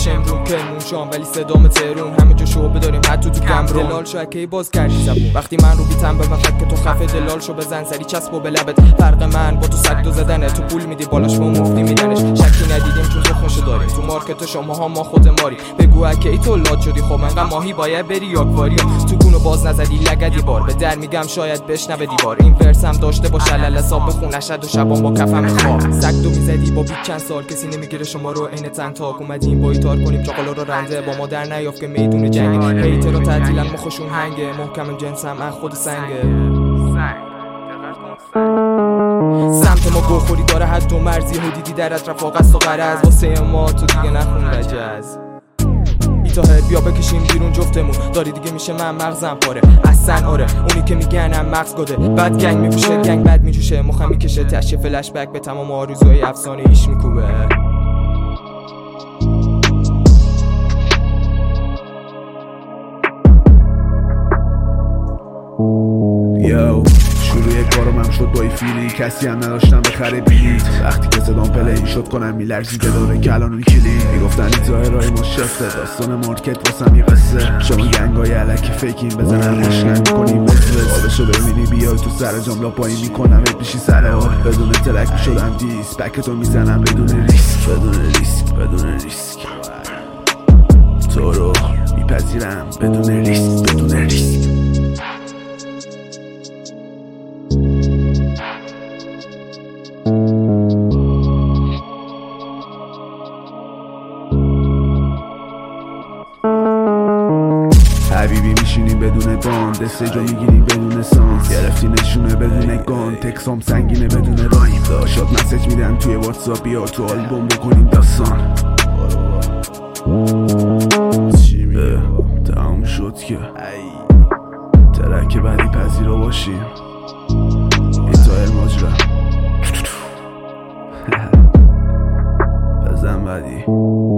شمرون کرمون شام ولی صدام ترون همه جا شعبه داریم حتی تو گمرون دلال شو اکی باز کردی زبون وقتی من رو بیتم به من فکر تو خفه دلال شو بزن سری چسب و به لبت فرق من با تو صد و زدنه تو پول میدی بالاش با مفتی میدنش شکی ندیدیم چون تخمشو داریم تو مارکت شماها ما خود ماری بگو اکی تو لات شدی خب انقدر ماهی باید بری یاکواری تو گونو باز نزدی لگدی بار به در میگم شاید بشنوه دیوار این ورس هم داشته باشه علل حساب بخون اشد و شبان با کفم خواب سگ دو میزدی با بیت چند سال کسی نمیگیره شما رو عین تن تاک اومدیم با ایتار کنیم چاقالا رو رنده با ما در نیافت که میدون جنگ هیتر رو تعطیلن مخشون هنگه محکم جنسم من خود سنگه سمت ما گوخوری داره حد و مرزی حدیدی در اطراف قصد و غرض واسه ما تو دیگه نخون رجز ایتاهر بیا بکشیم بیرون جفتمون داری دیگه میشه من مغزم پاره اصلا آره اونی که میگنم مغز گده بعد گنگ میپوشه گنگ بد میجوشه مخم میکشه تشه فلش بک به تمام آرزوهای افسانه ایش میکوبه یو شروع کارم هم شد با ای فیلی کسی هم نداشتم بخره بیلیت وقتی که صدام پلی شد کنم میلرزیده داره کلان اون کلی میگفتن این ظاهرهای ما شفته داستان مارکت واسم یه قصه شما گنگای علکی فیکین بزنن مشنن میکنیم بزرس حالشو ببینی بیای تو سر جملا پایی میکنم ات میشی سر حال بدون ترک شدم دیس بکتو میزنم بدون ریسک بدون ریسک تو رو میپذیرم بدون ریسک حبیبی میشینیم بدون باند استیجو میگیریم بدون سانس گرفتی نشونه بدون گان تکسام سنگینه بدون رایم داشت مسیج میدن توی واتساپ بیا تو آلبوم بکنیم داستان چی میگه تمام شد که ترک بعدی پذیرا باشیم ایتاهر ماجرا بزن بعدی